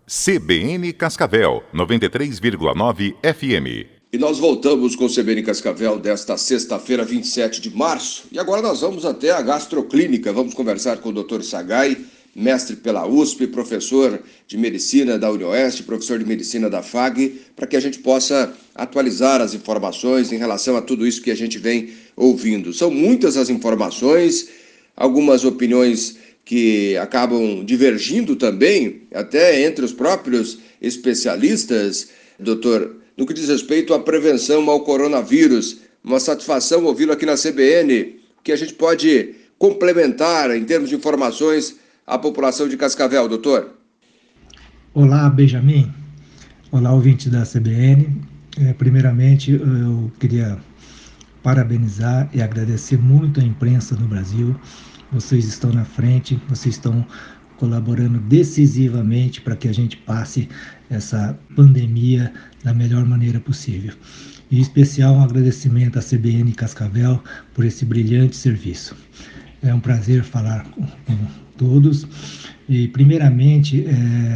CBN Cascavel, 93,9 FM. E nós voltamos com o CBN Cascavel desta sexta-feira, 27 de março. E agora nós vamos até a Gastroclínica. Vamos conversar com o Dr. Sagai, mestre pela USP, professor de Medicina da UniOeste, professor de Medicina da FAG, para que a gente possa atualizar as informações em relação a tudo isso que a gente vem ouvindo. São muitas as informações, algumas opiniões que acabam divergindo também, até entre os próprios especialistas, doutor, no que diz respeito à prevenção ao coronavírus. Uma satisfação ouvi-lo aqui na CBN, que a gente pode complementar em termos de informações à população de Cascavel, doutor. Olá, Benjamin. Olá, ouvinte da CBN. Primeiramente, eu queria parabenizar e agradecer muito a imprensa no Brasil. Vocês estão na frente, vocês estão colaborando decisivamente para que a gente passe essa pandemia da melhor maneira possível. Em especial, um agradecimento à CBN Cascavel por esse brilhante serviço. É um prazer falar com todos e, primeiramente,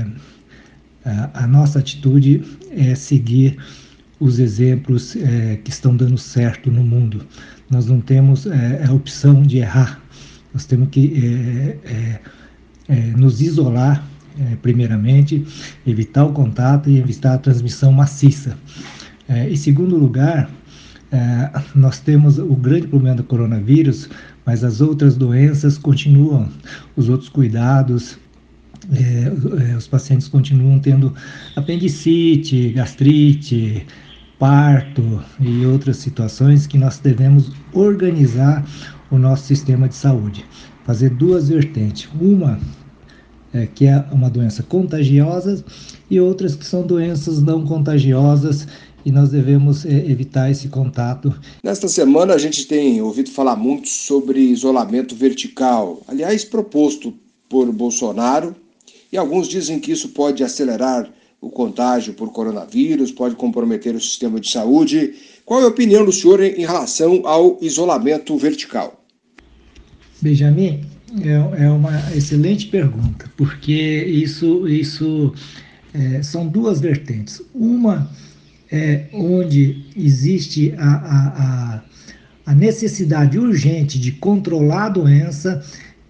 a nossa atitude é seguir os exemplos que estão dando certo no mundo. Nós não temos a opção de errar. Nós temos que nos isolar, primeiramente, evitar o contato e evitar a transmissão maciça. Em segundo lugar, nós temos o grande problema do coronavírus, mas as outras doenças continuam, os outros cuidados, os pacientes continuam tendo apendicite, gastrite, parto e outras situações que nós devemos organizar o nosso sistema de saúde. Fazer duas vertentes, uma que é uma doença contagiosa e outras que são doenças não contagiosas e nós devemos evitar esse contato. Nesta semana a gente tem ouvido falar muito sobre isolamento vertical, aliás proposto por Bolsonaro, e alguns dizem que isso pode acelerar o contágio por coronavírus, pode comprometer o sistema de saúde. Qual é a opinião do senhor em relação ao isolamento vertical? Benjamin, é uma excelente pergunta, porque isso são duas vertentes. Uma é onde existe a necessidade urgente de controlar a doença,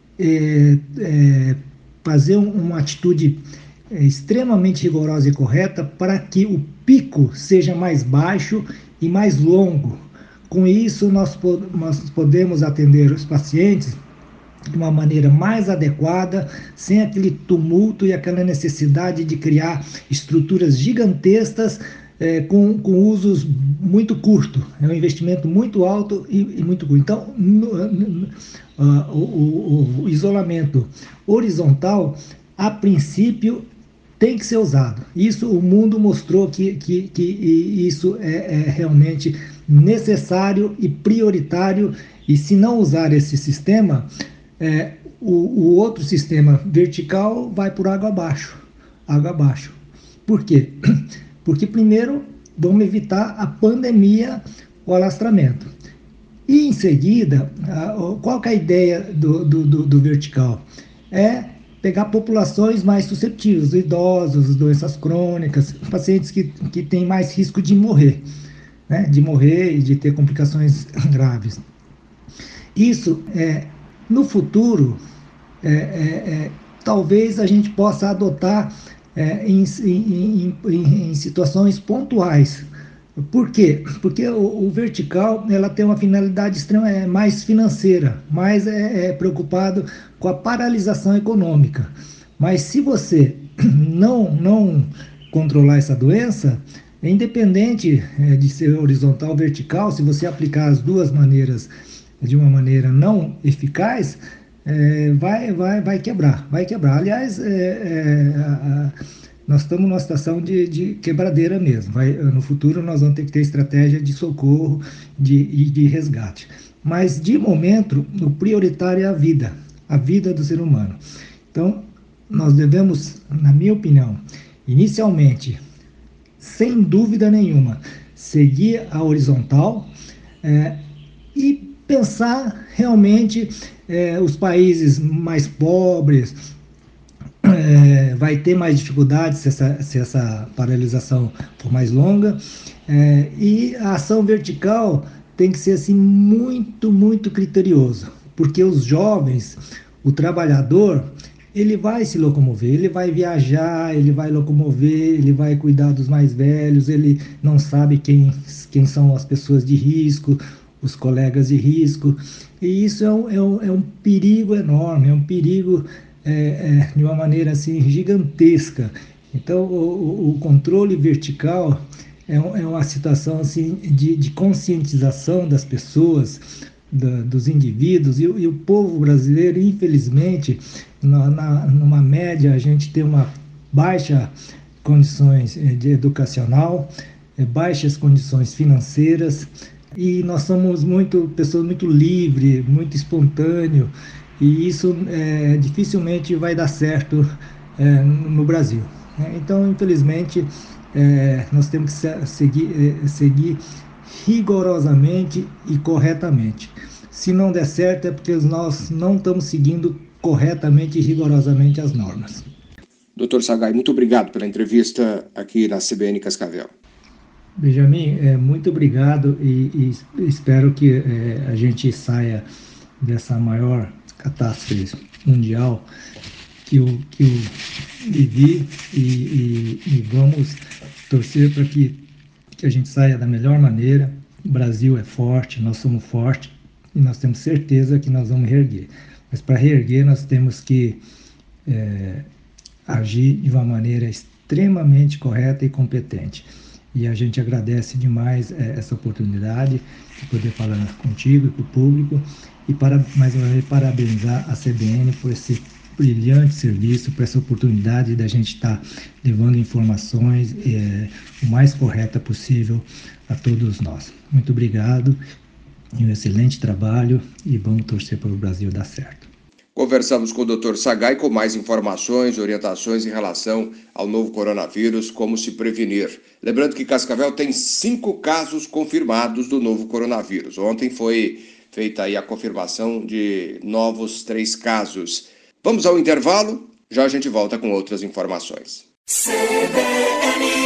fazer uma atitude extremamente rigorosa e correta para que o pico seja mais baixo e mais longo. Com isso, nós podemos atender os pacientes de uma maneira mais adequada, sem aquele tumulto e aquela necessidade de criar estruturas gigantescas com usos muito curtos. É um investimento muito alto e muito curto. Então, o isolamento horizontal, a princípio, tem que ser usado. Isso o mundo mostrou que isso é realmente necessário e prioritário, e se não usar esse sistema, o outro sistema vertical vai por água abaixo. Por quê? Porque primeiro vamos evitar a pandemia, o alastramento. E em seguida, qual que é a ideia do vertical? É pegar populações mais suscetíveis, idosos, doenças crônicas, pacientes que têm mais risco de morrer, né? De morrer e de ter complicações graves. Isso, no futuro, talvez a gente possa adotar em situações pontuais. Por quê? Porque o vertical ela tem uma finalidade mais financeira, mais preocupado com a paralisação econômica. Mas se você não controlar essa doença, independente de ser horizontal ou vertical, se você aplicar as duas maneiras de uma maneira não eficaz, vai quebrar. Aliás, nós estamos numa situação de quebradeira mesmo. No futuro nós vamos ter que ter estratégia de socorro e de resgate. Mas, de momento, o prioritário é a vida do ser humano. Então, nós devemos, na minha opinião, inicialmente, sem dúvida nenhuma, seguir a horizontal e pensar realmente os países mais pobres, vai ter mais dificuldades se essa paralisação for mais longa. E a ação vertical tem que ser assim muito, muito criterioso, porque os jovens, o trabalhador, ele vai se locomover, ele vai viajar, ele vai locomover, ele vai cuidar dos mais velhos, ele não sabe quem são as pessoas de risco, os colegas de risco, e isso é um perigo enorme, é um perigo de uma maneira assim gigantesca. Então, o controle vertical é uma situação assim de conscientização das pessoas, dos indivíduos, e o povo brasileiro, infelizmente, numa média, a gente tem uma baixa condições de educacional, baixas condições financeiras, e nós somos pessoas muito livres, muito espontâneos, e isso dificilmente vai dar certo no Brasil. Então, infelizmente, nós temos que seguir rigorosamente e corretamente. Se não der certo, é porque nós não estamos seguindo corretamente e rigorosamente as normas. Dr. Sagai, muito obrigado pela entrevista aqui na CBN Cascavel. Benjamin, muito obrigado e espero que a gente saia dessa maior catástrofe mundial que eu vivi e vamos torcer para que a gente saia da melhor maneira. O Brasil é forte, nós somos fortes e nós temos certeza que nós vamos reerguer. Mas para reerguer nós temos que agir de uma maneira extremamente correta e competente. E a gente agradece demais essa oportunidade de poder falar contigo e com o público e mais uma vez parabenizar a CBN por esse brilhante serviço, por essa oportunidade da gente estar levando informações o mais correta possível a todos nós. Muito obrigado, um excelente trabalho e vamos torcer para o Brasil dar certo. Conversamos com o Dr. Sagai com mais informações e orientações em relação ao novo coronavírus, como se prevenir. Lembrando que Cascavel tem 5 casos confirmados do novo coronavírus. Ontem foi feita aí a confirmação de novos 3 casos. Vamos ao intervalo, já a gente volta com outras informações. CBN